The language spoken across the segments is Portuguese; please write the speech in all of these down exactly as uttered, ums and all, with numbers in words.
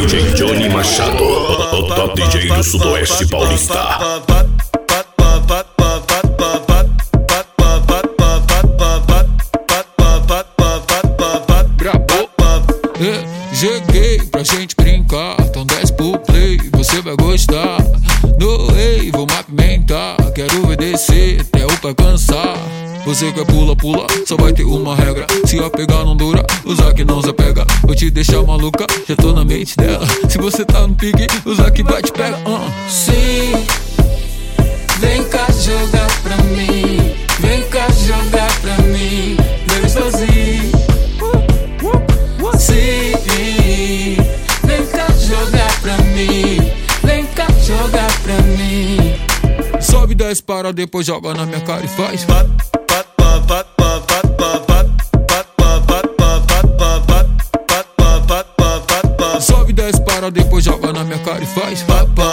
J Johnny Machado, o, o top D J do Sudoeste Paulista. Cheguei pra gente brincar, então desce pro play, você vai gostar. No rei, vou apimentar, quero ver descer até o pai cansar. Você quer pula, pula, só vai ter uma regra. Se a pegar não dura, usar que não se pega. Vou te deixar maluca, já tô na mente dela. Se você tá no pique, usar que vai te pega. uh. Sim, vem cá jogar pra mim. Vem cá jogar pra mim. Bebe sozinho. Sim, vem cá jogar pra mim. Vem cá jogar pra mim. Sobe, desce, para, depois joga na minha cara e faz. Sobe, desce, para, depois joga na minha cara e faz.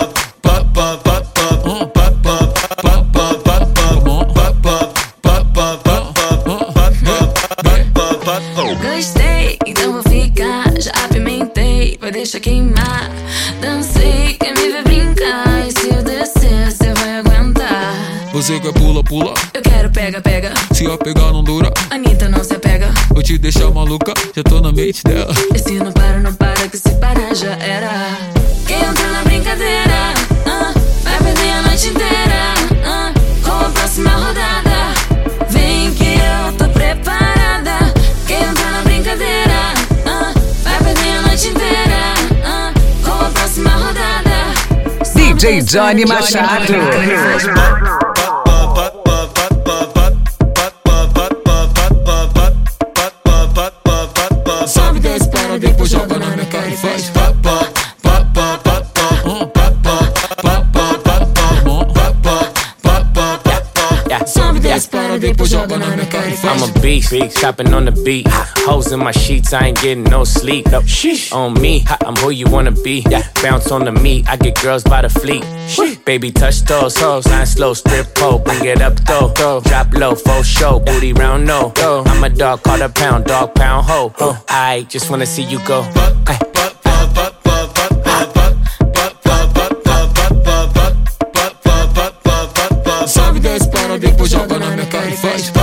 Gostei, então vou ficar. Já apimentei, vai deixar queimar. Dancei, quer me ver brincar. E se eu descer, cê vai aguentar. Você quer pula, pula, eu quero pega, pega. Se a pegar não dura, Anitta não se apega. vou te deixar maluca, já tô na mente dela. E se não para, não para, que se parar já era. Quem entra na brincadeira, uh, vai perder a noite inteira, uh, com a próxima rodada. Vem que eu tô preparada. Quem entra na brincadeira, uh, vai perder a noite inteira, uh, com a próxima rodada. D J Johnny Machado. Sobe, desce, para, depois joga na minha cara e faz. Sobe, desce, para, depois joga na minha cara e faz. I'm a beast, beast, chopping on the beat. Hoes in my sheets, I ain't getting no sleep. No, sheesh. On me, I'm who you wanna be. Bounce on the meat, I get girls by the fleet. Baby, touch those hoes, line slow, strip pole, bring it up though. Drop low, full show, booty round no. I'm a dog, call a pound, dog pound ho. I just wanna see you go. Ay. Sobe, desce, para, depois joga na minha cara e faz.